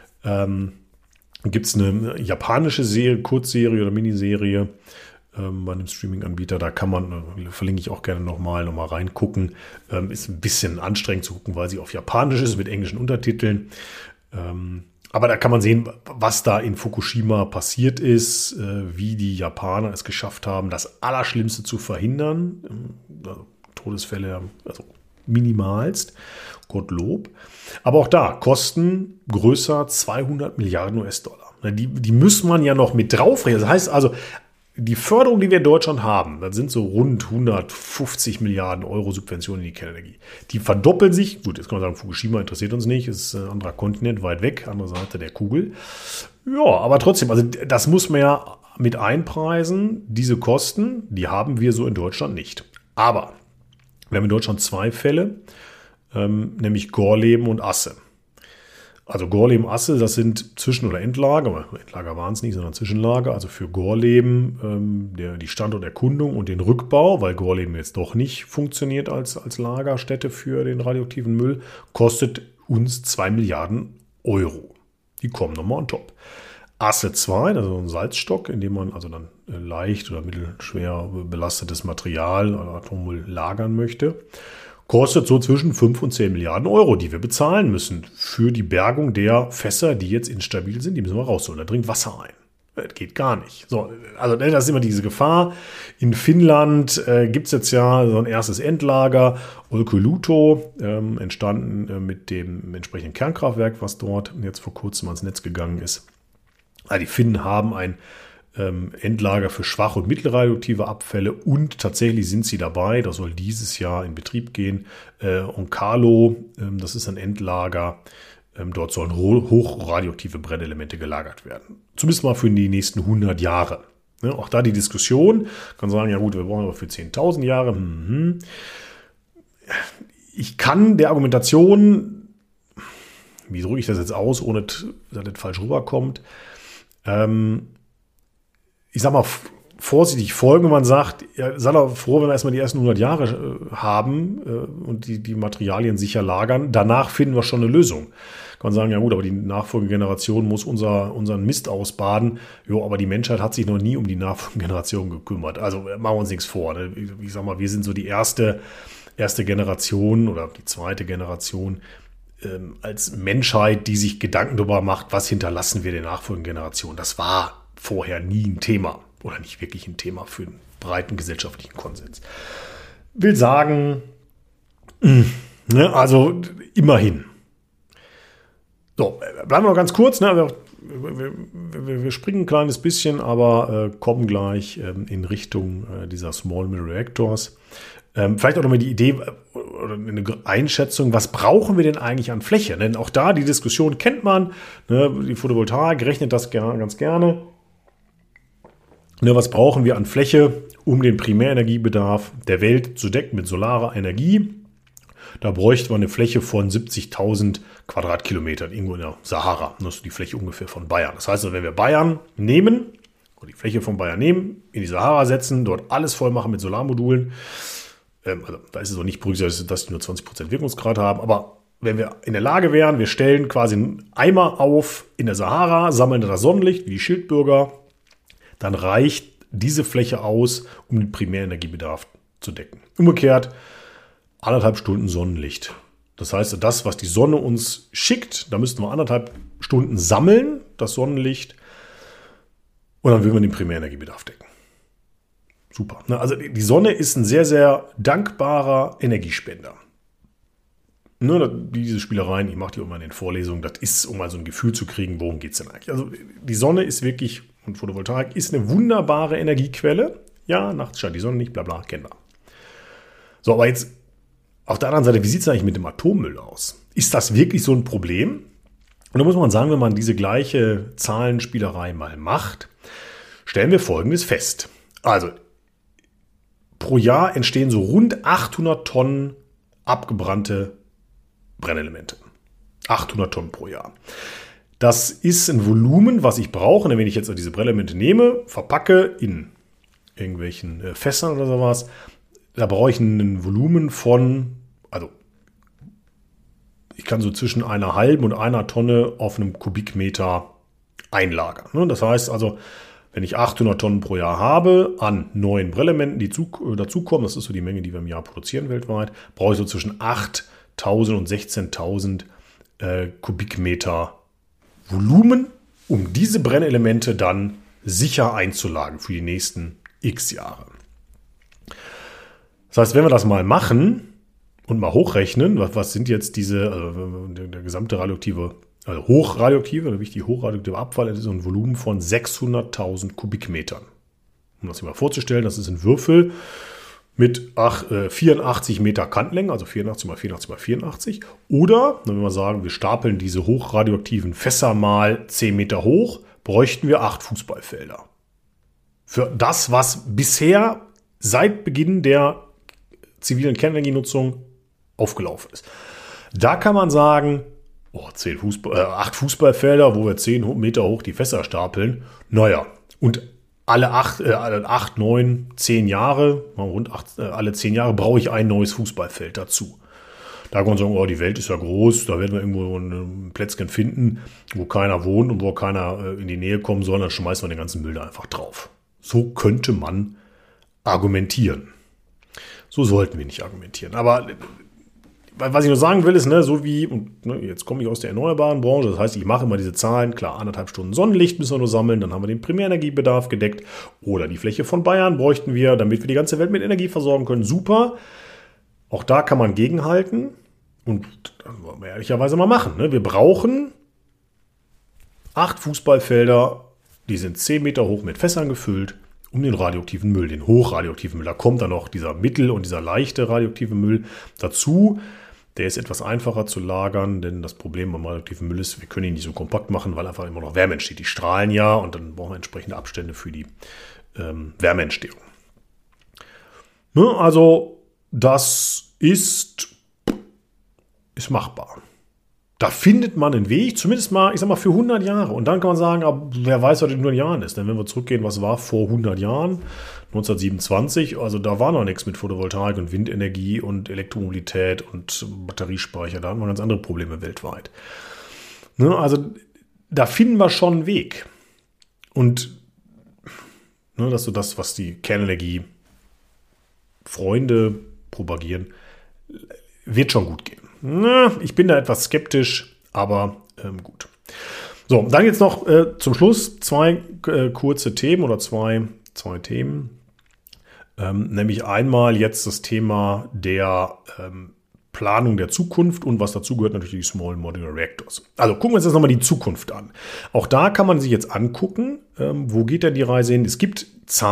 gibt es eine japanische Serie, Kurzserie oder Miniserie, bei einem Streaming-Anbieter, da kann man, verlinke ich auch gerne nochmal reingucken. Ist ein bisschen anstrengend zu gucken, weil sie auf Japanisch ist mit englischen Untertiteln. Aber da kann man sehen, was da in Fukushima passiert ist, wie die Japaner es geschafft haben, das Allerschlimmste zu verhindern. Todesfälle, also minimalst, Gottlob. Aber auch da, Kosten größer 200 Milliarden US-Dollar. Die muss man ja noch mit draufrechnen. Das heißt also, die Förderung, die wir in Deutschland haben, das sind so rund 150 Milliarden Euro Subventionen in die Kernenergie. Die verdoppeln sich. Gut, jetzt kann man sagen, Fukushima interessiert uns nicht, ist ein anderer Kontinent, weit weg, andere Seite der Kugel. Ja, aber trotzdem, also das muss man ja mit einpreisen. Diese Kosten, die haben wir so in Deutschland nicht. Aber wir haben in Deutschland zwei Fälle, nämlich Gorleben und Asse. Also Gorleben, Asse, das sind Zwischen- oder Endlager, aber Endlager waren es nicht, sondern Zwischenlager. Also für Gorleben die Standorterkundung und den Rückbau, weil Gorleben jetzt doch nicht funktioniert als Lagerstätte für den radioaktiven Müll, kostet uns 2 Milliarden Euro. Die kommen nochmal on top. Asse 2, also ein Salzstock, in dem man also dann leicht oder mittelschwer belastetes Material, Atommüll lagern möchte, kostet so zwischen 5 und 10 Milliarden Euro, die wir bezahlen müssen für die Bergung der Fässer, die jetzt instabil sind. Die müssen wir rausholen. Da dringt Wasser ein. Das geht gar nicht. So, also das ist immer diese Gefahr. In Finnland gibt es jetzt ja so ein erstes Endlager, Olkiluoto, entstanden mit dem entsprechenden Kernkraftwerk, was dort jetzt vor kurzem ans Netz gegangen ist. Also die Finnen haben ein Endlager für schwach- und mittelradioaktive Abfälle und tatsächlich sind sie dabei, das soll dieses Jahr in Betrieb gehen. Onkalo, das ist ein Endlager, dort sollen hochradioaktive Brennelemente gelagert werden. Zumindest mal für die nächsten 100 Jahre. Auch da die Diskussion, kann sagen, ja gut, wir brauchen aber für 10.000 Jahre. Ich kann der Argumentation, wie drücke ich das jetzt aus, ohne dass das falsch rüberkommt, ich sag mal, vorsichtig folgen, wenn man sagt, ja, sei doch froh, wenn wir erstmal die ersten 100 Jahre haben und die Materialien sicher lagern. Danach finden wir schon eine Lösung. Kann man sagen, ja gut, aber die nachfolgende Generation muss unseren Mist ausbaden. Jo, aber die Menschheit hat sich noch nie um die nachfolgende Generation gekümmert. Also machen wir uns nichts vor. Ne? Ich sag mal, wir sind so die erste Generation oder die zweite Generation als Menschheit, die sich Gedanken darüber macht, was hinterlassen wir der nachfolgenden Generation. Das war vorher nie ein Thema oder nicht wirklich ein Thema für einen breiten gesellschaftlichen Konsens. Will sagen, also immerhin. So, bleiben wir noch ganz kurz. Ne? Wir springen ein kleines bisschen, aber kommen gleich in Richtung dieser Small Modular Reactors. Vielleicht auch nochmal die Idee oder eine Einschätzung, was brauchen wir denn eigentlich an Fläche? Denn auch da, die Diskussion kennt man. Ne? Die Photovoltaik rechnet das ganz gerne. Ne, was brauchen wir an Fläche, um den Primärenergiebedarf der Welt zu decken mit solarer Energie? Da bräuchte man eine Fläche von 70.000 Quadratkilometern irgendwo in der Sahara. Das ist die Fläche ungefähr von Bayern. Das heißt, wenn wir Bayern nehmen, oder die Fläche von Bayern nehmen, in die Sahara setzen, dort alles voll machen mit Solarmodulen, also da ist es auch nicht berücksichtigt, dass die nur 20% Wirkungsgrad haben, aber wenn wir in der Lage wären, wir stellen quasi einen Eimer auf in der Sahara, sammeln da das Sonnenlicht wie die Schildbürger, dann reicht diese Fläche aus, um den Primärenergiebedarf zu decken. Umgekehrt 1,5 Stunden Sonnenlicht. Das heißt, das, was die Sonne uns schickt, da müssten wir 1,5 Stunden sammeln, das Sonnenlicht, und dann würden wir den Primärenergiebedarf decken. Super. Also die Sonne ist ein sehr, sehr dankbarer Energiespender. Diese Spielereien, ich mache die immer in den Vorlesungen, das ist, um mal so ein Gefühl zu kriegen, worum geht es denn eigentlich. Also die Sonne ist wirklich, und Photovoltaik ist eine wunderbare Energiequelle. Ja, nachts scheint die Sonne nicht, bla bla, kennen wir. So, aber jetzt auf der anderen Seite, wie sieht es eigentlich mit dem Atommüll aus? Ist das wirklich so ein Problem? Und da muss man sagen, wenn man diese gleiche Zahlenspielerei mal macht, stellen wir Folgendes fest. Also, pro Jahr entstehen so rund 800 Tonnen abgebrannte Brennelemente. 800 Tonnen pro Jahr. Das ist ein Volumen, was ich brauche, wenn ich jetzt diese Brennelemente nehme, verpacke in irgendwelchen Fässern oder sowas. Da brauche ich ein Volumen von, also ich kann so zwischen einer halben und einer Tonne auf einem Kubikmeter einlagern. Das heißt also, wenn ich 800 Tonnen pro Jahr habe an neuen Brennelementen, die dazukommen, das ist so die Menge, die wir im Jahr produzieren weltweit, brauche ich so zwischen 8.000 und 16.000 Kubikmeter Volumen, um diese Brennelemente dann sicher einzulagern für die nächsten x Jahre. Das heißt, wenn wir das mal machen und mal hochrechnen, was sind jetzt diese, der gesamte radioaktive, also hochradioaktive, oder wichtig, hochradioaktive Abfall, das ist so ein Volumen von 600.000 Kubikmetern. Um das sich mal vorzustellen, das ist ein Würfel mit 84 Meter Kantlänge, also 84 mal 84 mal 84. Oder, wenn wir sagen, wir stapeln diese hochradioaktiven Fässer mal 10 Meter hoch, bräuchten wir 8 Fußballfelder. Für das, was bisher seit Beginn der zivilen Kernenergienutzung aufgelaufen ist. Da kann man sagen, 8 Fußballfelder, wo wir 10 Meter hoch die Fässer stapeln. Naja, und alle 8, 9, 10 Jahre, alle 10 Jahre brauche ich ein neues Fußballfeld dazu. Da kann man sagen, die Welt ist ja groß, da werden wir irgendwo ein Plätzchen finden, wo keiner wohnt und wo keiner in die Nähe kommen soll, dann schmeißen wir den ganzen Müll da einfach drauf. So könnte man argumentieren. So sollten wir nicht argumentieren. Aber was ich nur sagen will, ist, so wie, jetzt komme ich aus der erneuerbaren Branche, das heißt, ich mache immer diese Zahlen, klar, 1,5 Stunden Sonnenlicht müssen wir nur sammeln, dann haben wir den Primärenergiebedarf gedeckt oder die Fläche von Bayern bräuchten wir, damit wir die ganze Welt mit Energie versorgen können. Super. Auch da kann man gegenhalten und das wollen wir ehrlicherweise mal machen. Wir brauchen 8 Fußballfelder, die sind 10 Meter hoch mit Fässern gefüllt, um den radioaktiven Müll, den hochradioaktiven Müll. Da kommt dann noch dieser mittel- und dieser leichte radioaktive Müll dazu. Der ist etwas einfacher zu lagern, denn das Problem beim radioaktiven Müll ist, wir können ihn nicht so kompakt machen, weil einfach immer noch Wärme entsteht. Die strahlen ja und dann brauchen wir entsprechende Abstände für die Wärmeentstehung. Also das ist machbar. Da findet man einen Weg, zumindest mal, ich sag mal, für 100 Jahre. Und dann kann man sagen, wer weiß, was in 100 Jahren ist. Denn wenn wir zurückgehen, was war vor 100 Jahren, 1927, also da war noch nichts mit Photovoltaik und Windenergie und Elektromobilität und Batteriespeicher. Da hatten wir ganz andere Probleme weltweit. Also da finden wir schon einen Weg. Und das ist so das, was die Kernenergie-Freunde propagieren, wird schon gut gehen. Ich bin da etwas skeptisch, aber gut. So, dann jetzt noch zum Schluss 2 kurze Themen oder zwei Themen. Nämlich einmal jetzt das Thema der Planung der Zukunft und was dazu gehört natürlich die Small Modular Reactors. Also gucken wir uns jetzt nochmal die Zukunft an. Auch da kann man sich jetzt angucken, wo geht denn die Reise hin? Es gibt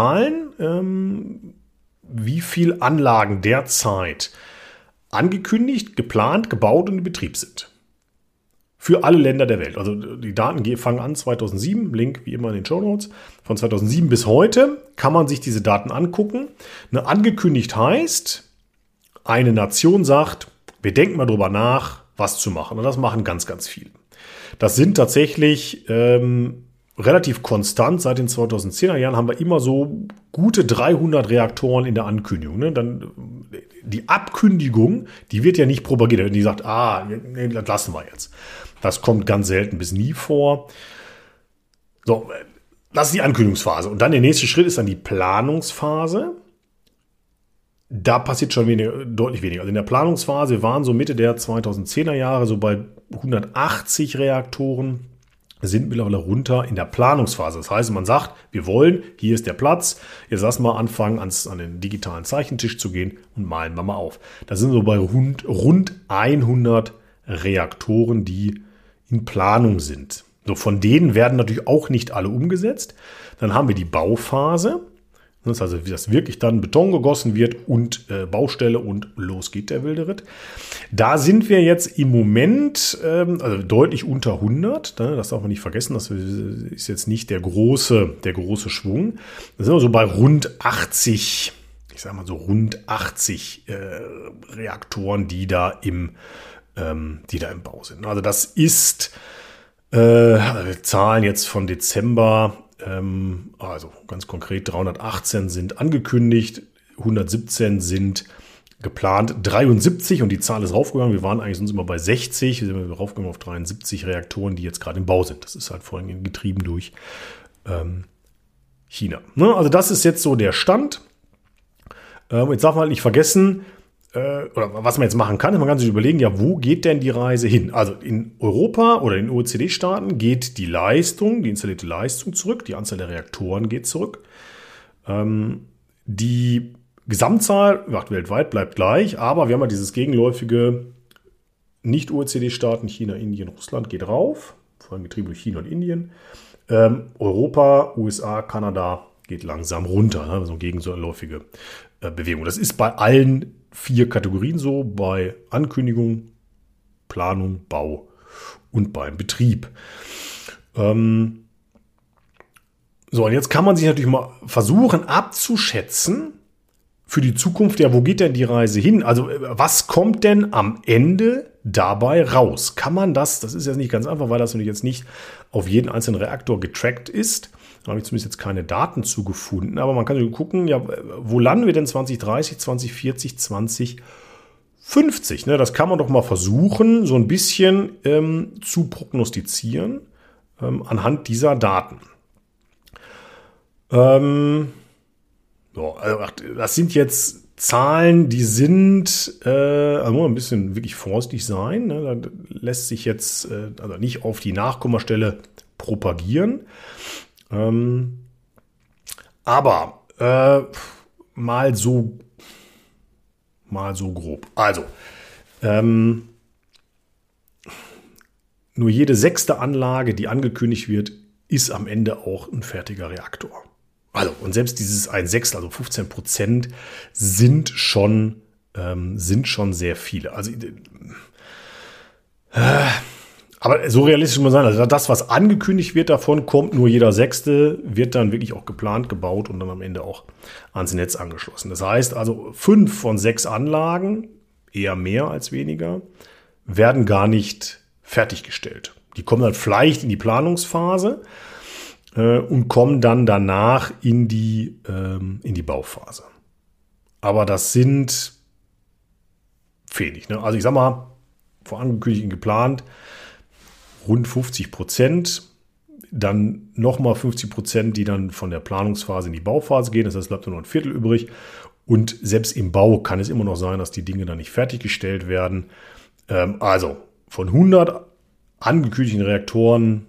Zahlen, wie viele Anlagen derzeit angekündigt, geplant, gebaut und in Betrieb sind. Für alle Länder der Welt. Also die Daten fangen an 2007, Link wie immer in den Shownotes. Von 2007 bis heute kann man sich diese Daten angucken. Angekündigt heißt, eine Nation sagt, wir denken mal drüber nach, was zu machen. Und das machen ganz, ganz viele. Das sind tatsächlich relativ konstant. Seit den 2010er Jahren haben wir immer so gute 300 Reaktoren in der Ankündigung. Dann die Abkündigung, die wird ja nicht propagiert. Die sagt, nee, das lassen wir jetzt. Das kommt ganz selten bis nie vor. So, das ist die Ankündigungsphase. Und dann der nächste Schritt ist dann die Planungsphase. Da passiert schon deutlich weniger. Also in der Planungsphase waren so Mitte der 2010er Jahre so bei 180 Reaktoren, sind mittlerweile runter in der Planungsphase. Das heißt, man sagt, wir wollen, hier ist der Platz, jetzt lass mal anfangen, an den digitalen Zeichentisch zu gehen und malen wir mal auf. Da sind so bei rund 100 Reaktoren, die in Planung sind. So, von denen werden natürlich auch nicht alle umgesetzt. Dann haben wir die Bauphase. Das heißt, dass wirklich dann Beton gegossen wird und Baustelle und los geht der wilde Ritt. Da sind wir jetzt im Moment also deutlich unter 100. Das darf man nicht vergessen. Das ist jetzt nicht der große Schwung. Da sind wir so bei rund 80, ich sage mal so rund 80 Reaktoren, die da im Bau sind. Also das ist Zahlen jetzt von Dezember. Also ganz konkret 318 sind angekündigt, 117 sind geplant, 73 und die Zahl ist raufgegangen. Wir waren eigentlich sonst immer bei 60, wir sind raufgegangen auf 73 Reaktoren, die jetzt gerade im Bau sind. Das ist halt vor allem getrieben durch China. Ne? Also das ist jetzt so der Stand. Jetzt darf man halt nicht vergessen, oder was man jetzt machen kann, man kann sich überlegen, ja, wo geht denn die Reise hin? Also in Europa oder in den OECD-Staaten geht die Leistung, die installierte Leistung zurück, die Anzahl der Reaktoren geht zurück. Die Gesamtzahl weltweit bleibt gleich, aber wir haben ja dieses gegenläufige Nicht-OECD-Staaten, China, Indien, Russland geht rauf, vor allem getrieben durch China und Indien. Europa, USA, Kanada geht langsam runter, ne? So eine gegenläufige Bewegung. Das ist bei allen 4 Kategorien so, bei Ankündigung, Planung, Bau und beim Betrieb. So, und jetzt kann man sich natürlich mal versuchen abzuschätzen für die Zukunft, ja, wo geht denn die Reise hin? Also was kommt denn am Ende dabei raus? Kann man das ist jetzt nicht ganz einfach, weil das natürlich jetzt nicht auf jeden einzelnen Reaktor getrackt ist. Da habe ich zumindest jetzt keine Daten zugefunden, aber man kann gucken, ja, wo landen wir denn 2030, 2040, 2050? Ne, das kann man doch mal versuchen, so ein bisschen zu prognostizieren anhand dieser Daten. Also das sind jetzt Zahlen, die sind, also ein bisschen wirklich vorsichtig sein. Ne, da lässt sich jetzt also nicht auf die Nachkommastelle propagieren. Aber mal so grob. Also, nur jede 6. Anlage, die angekündigt wird, ist am Ende auch ein fertiger Reaktor. Also, und selbst dieses 1/6, also 15%, sind schon sehr viele. Also, aber so realistisch muss man sein, also das, was angekündigt wird davon, kommt nur jeder 6., wird dann wirklich auch geplant, gebaut und dann am Ende auch ans Netz angeschlossen. Das heißt also, 5 von 6 Anlagen, eher mehr als weniger, werden gar nicht fertiggestellt. Die kommen dann vielleicht in die Planungsphase und kommen dann danach in die Bauphase. Aber das sind wenig. Ne? Also ich sag mal, vor angekündigt und geplant, rund 50%, dann nochmal 50%, die dann von der Planungsphase in die Bauphase gehen. Das heißt, es bleibt nur noch ein Viertel übrig. Und selbst im Bau kann es immer noch sein, dass die Dinge dann nicht fertiggestellt werden. Also von 100 angekündigten Reaktoren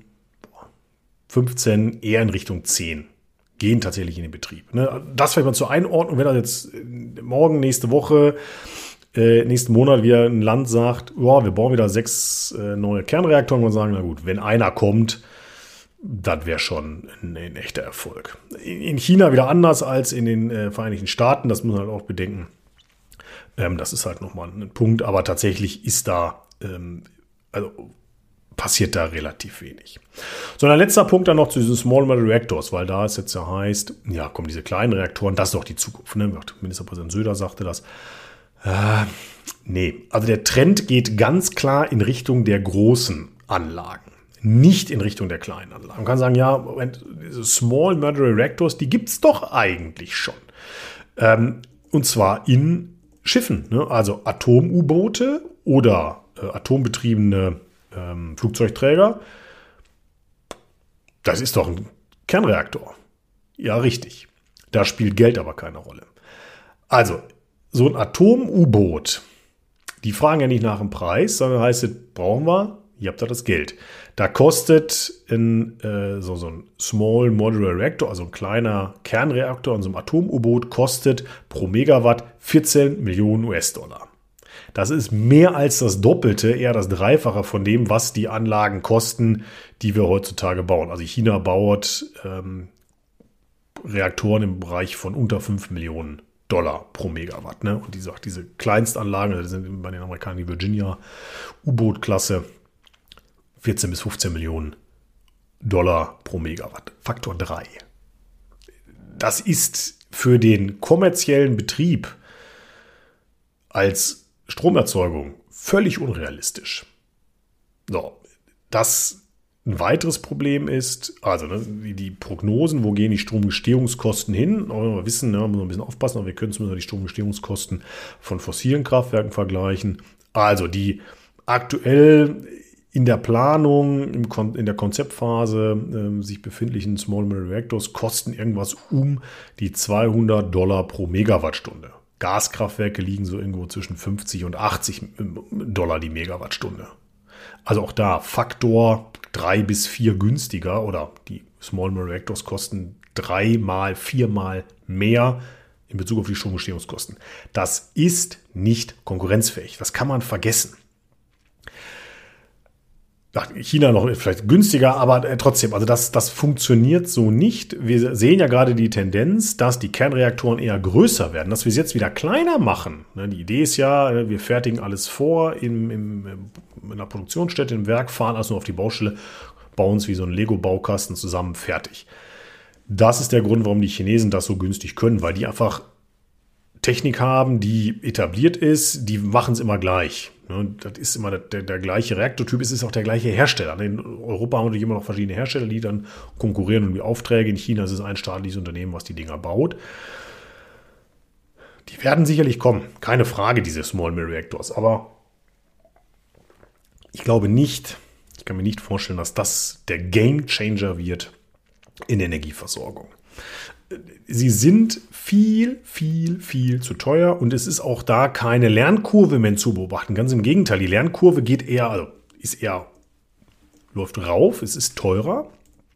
15 eher in Richtung 10 gehen tatsächlich in den Betrieb. Das vielleicht mal zur Einordnung, wenn das jetzt morgen, nächste Woche, nächsten Monat wieder ein Land sagt, ja, wir bauen wieder 6 neue Kernreaktoren und sagen, na gut, wenn einer kommt, das wäre schon ein echter Erfolg. In China wieder anders als in den Vereinigten Staaten, das muss man halt auch bedenken. Das ist halt nochmal ein Punkt, aber tatsächlich ist da, also passiert da relativ wenig. So, ein letzter Punkt dann noch zu diesen Small Modular Reactors, weil da es jetzt ja heißt, ja komm, diese kleinen Reaktoren, das ist doch die Zukunft. Ne? Ministerpräsident Söder sagte das. Nee, also der Trend geht ganz klar in Richtung der großen Anlagen, nicht in Richtung der kleinen Anlagen. Man kann sagen, ja, diese Small Modular Reactors, die gibt es doch eigentlich schon. Und zwar in Schiffen, ne? Also Atom-U-Boote oder atombetriebene Flugzeugträger. Das ist doch ein Kernreaktor. Ja, richtig. Da spielt Geld aber keine Rolle. Also, so ein Atom-U-Boot, die fragen ja nicht nach dem Preis, sondern heißt es, brauchen wir, ihr habt da das Geld. Da kostet so ein Small Modular Reactor, also ein kleiner Kernreaktor an so einem Atom-U-Boot, kostet pro Megawatt 14 Millionen US-Dollar. Das ist mehr als das Doppelte, eher das Dreifache von dem, was die Anlagen kosten, die wir heutzutage bauen. Also China baut Reaktoren im Bereich von unter 5 Millionen Dollar pro Megawatt. Ne? Und diese Kleinstanlagen, das sind bei den Amerikanern die Virginia U-Boot-Klasse, 14 bis 15 Millionen Dollar pro Megawatt. Faktor 3. Das ist für den kommerziellen Betrieb als Stromerzeugung völlig unrealistisch. So, das ein weiteres Problem ist, also die Prognosen, wo gehen die Stromgestehungskosten hin? Wir wissen, müssen wir ein bisschen aufpassen, aber wir können zumindest die Stromgestehungskosten von fossilen Kraftwerken vergleichen. Also die aktuell in der Planung, in der Konzeptphase sich befindlichen Small Modular Reactors kosten irgendwas um die $200 pro Megawattstunde. Gaskraftwerke liegen so irgendwo zwischen 50 und $80 die Megawattstunde. Also auch da Faktor 3 bis 4 günstiger oder die Small Modular Reactors kosten 3-mal, 4-mal mehr in Bezug auf die Stromgestehungskosten. Das ist nicht konkurrenzfähig. Das kann man vergessen. China noch vielleicht günstiger, aber trotzdem, also das funktioniert so nicht. Wir sehen ja gerade die Tendenz, dass die Kernreaktoren eher größer werden, dass wir es jetzt wieder kleiner machen. Die Idee ist ja, wir fertigen alles vor in einer Produktionsstätte, im Werk, fahren also nur auf die Baustelle, bauen es wie so ein Lego-Baukasten zusammen, fertig. Das ist der Grund, warum die Chinesen das so günstig können, weil die einfach Technik haben, die etabliert ist, die machen es immer gleich. Das ist immer der gleiche Reaktortyp, es ist auch der gleiche Hersteller. In Europa haben wir immer noch verschiedene Hersteller, die dann konkurrieren um die Aufträge. In China ist es ein staatliches Unternehmen, was die Dinger baut. Die werden sicherlich kommen, keine Frage, diese Small Modular Reactors. Aber ich glaube nicht, ich kann mir nicht vorstellen, dass das der Game Changer wird in der Energieversorgung. Sie sind viel, viel, viel zu teuer und es ist auch da keine Lernkurve mehr zu beobachten. Ganz im Gegenteil, die Lernkurve läuft rauf, es ist teurer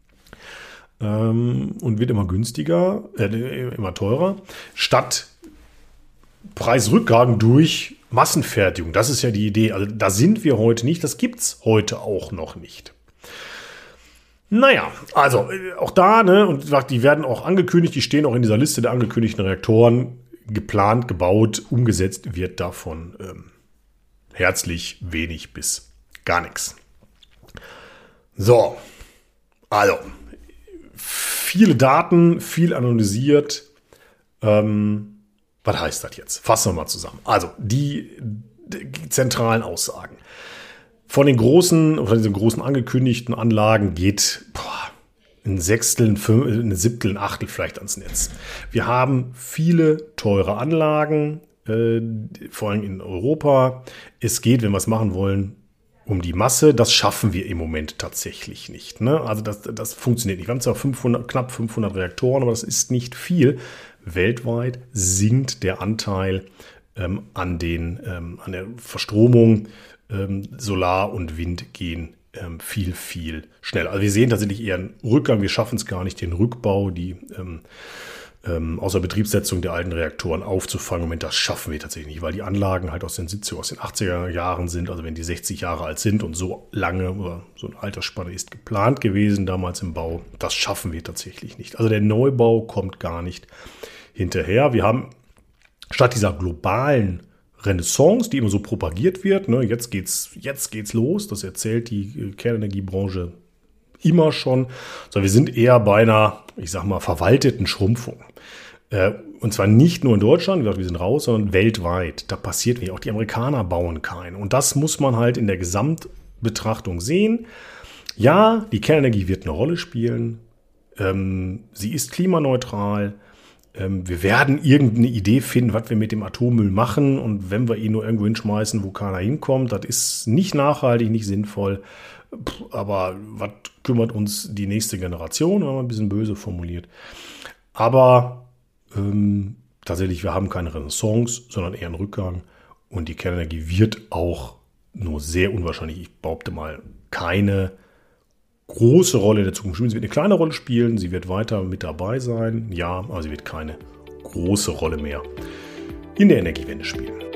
und wird immer günstiger, immer teurer, statt Preisrückgang durch Massenfertigung. Das ist ja die Idee. Also da sind wir heute nicht, das gibt es heute auch noch nicht. Naja, also auch da, und die werden auch angekündigt, die stehen auch in dieser Liste der angekündigten Reaktoren, geplant, gebaut, umgesetzt wird davon herzlich wenig bis gar nichts. So, also viele Daten, viel analysiert. Was heißt das jetzt? Fassen wir mal zusammen. Also die zentralen Aussagen. Von diesen großen angekündigten Anlagen geht ein Sechstel, ein Siebtel, ein Achtel vielleicht ans Netz. Wir haben viele teure Anlagen, vor allem in Europa. Es geht, wenn wir es machen wollen, um die Masse. Das schaffen wir im Moment tatsächlich nicht. Also das funktioniert nicht. Wir haben zwar knapp 500 Reaktoren, aber das ist nicht viel. Weltweit sinkt der Anteil an der Verstromung. Solar und Wind gehen viel, viel schneller. Also wir sehen tatsächlich eher einen Rückgang. Wir schaffen es gar nicht, den Rückbau, die Außerbetriebssetzung der alten Reaktoren aufzufangen. Im Moment, das schaffen wir tatsächlich nicht, weil die Anlagen halt aus den 80er Jahren sind. Also wenn die 60 Jahre alt sind und so lange oder so eine Altersspanne ist geplant gewesen damals im Bau, das schaffen wir tatsächlich nicht. Also der Neubau kommt gar nicht hinterher. Wir haben statt dieser globalen Renaissance, die immer so propagiert wird, jetzt geht's los, das erzählt die Kernenergiebranche immer schon, sondern wir sind eher bei einer, ich sag mal, verwalteten Schrumpfung. Und zwar nicht nur in Deutschland, wir sind raus, sondern weltweit. Da passiert wenig. Auch die Amerikaner bauen keinen. Und das muss man halt in der Gesamtbetrachtung sehen. Ja, die Kernenergie wird eine Rolle spielen. Sie ist klimaneutral. Wir werden irgendeine Idee finden, was wir mit dem Atommüll machen. Und wenn wir ihn nur irgendwo hinschmeißen, wo keiner hinkommt, das ist nicht nachhaltig, nicht sinnvoll. Aber was kümmert uns die nächste Generation, wenn man ein bisschen böse formuliert. Aber tatsächlich, wir haben keine Renaissance, sondern eher einen Rückgang. Und die Kernenergie wird auch nur sehr unwahrscheinlich, ich behaupte mal, keine große Rolle in der Zukunft spielen. Sie wird eine kleine Rolle spielen, sie wird weiter mit dabei sein, ja, aber sie wird keine große Rolle mehr in der Energiewende spielen.